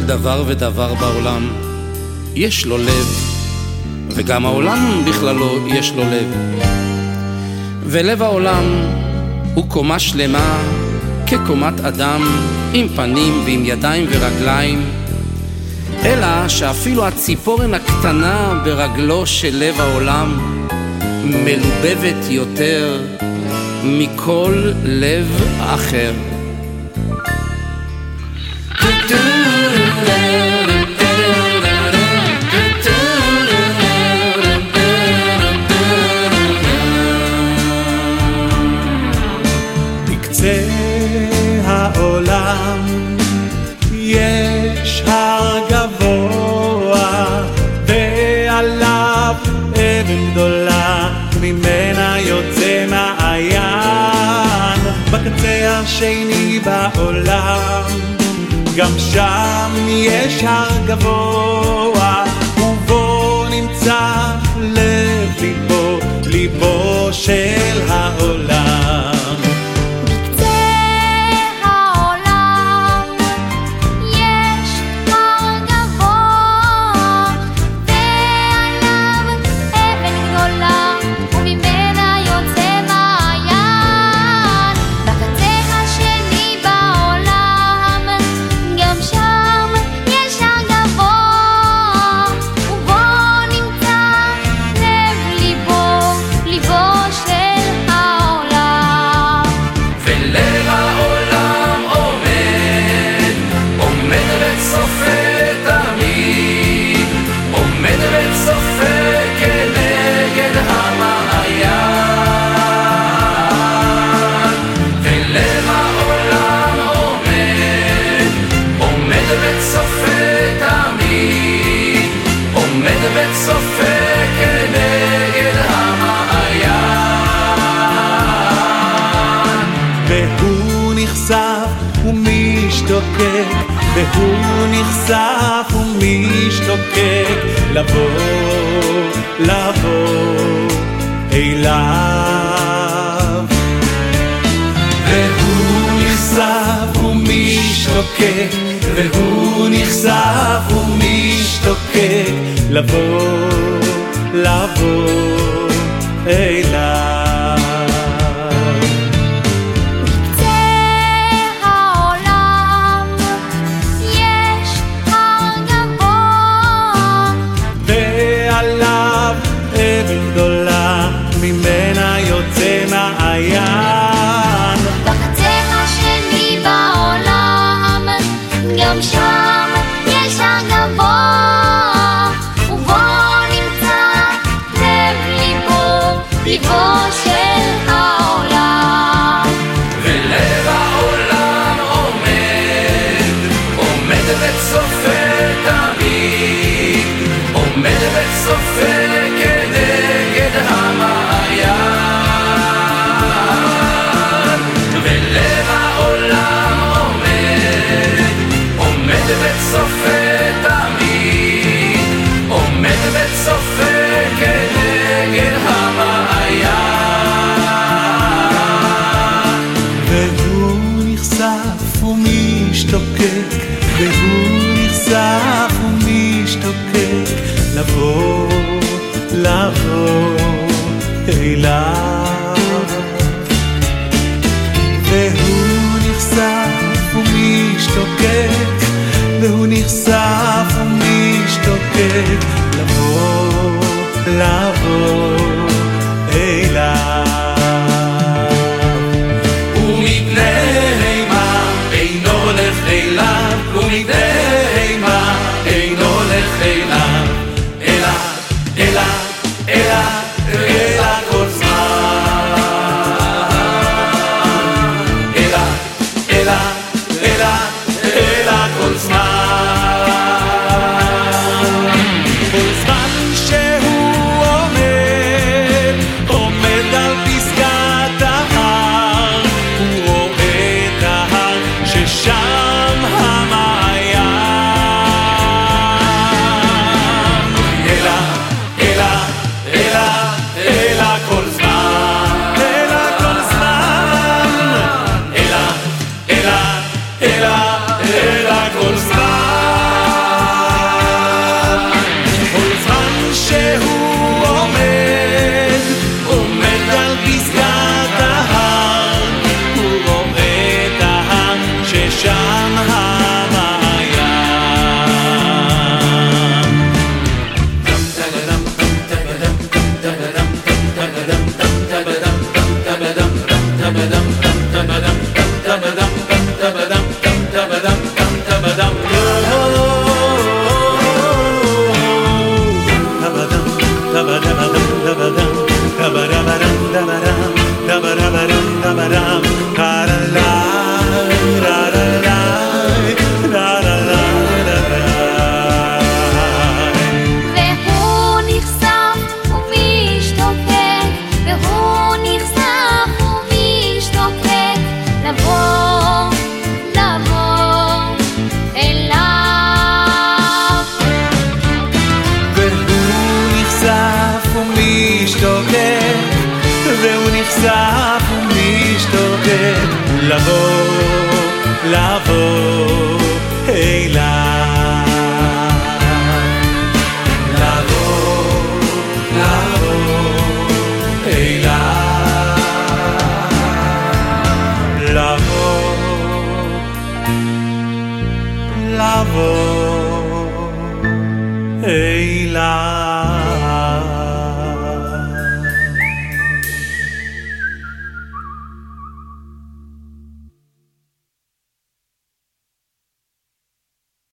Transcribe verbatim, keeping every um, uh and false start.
דבר ודבר בעולם יש לו לב, וגם העולם בכללו יש לו לב. ולב העולם הוא קומה שלמה כקומת אדם, עם פנים ועם ידיים ורגליים, אלא שאפילו הציפורן הקטנה ברגלו של לב העולם מלובבת יותר מכל לב אחר. בקצה העולם יש הר גבוה ועליו אבן גדולה, ממנה יוצא מעיין. בקצה השני בעולם גם שם יש הר גבוה, ובו נמצא לב ליבו, ליבו של העולם. והוא נחשף ומשתוקק, והוא נחשף ומשתוקק, לבוא, לבוא אליו. והוא נחשף ומשתוקק, והוא נחשף ומשתוקק, לבוא, לבוא אליו. ממנה יוצא מעיין. בקצה השני בעולם גם שם יש הגבוה, ובו נמצא לב ליבו, ליבו ba-dum, ra-da-la, ra-da-la, ra-da-la, ra-da-la. והוא נחשף ומשתוקק, והוא נחשף ומשתוקק, לבוא, לבוא אליו. והוא נחשף ומשתוקק, והוא נחשף ומשתוקק, לבוא, לבוא אליו. לבוא, לבוא אליו. לבוא, לבוא אליו.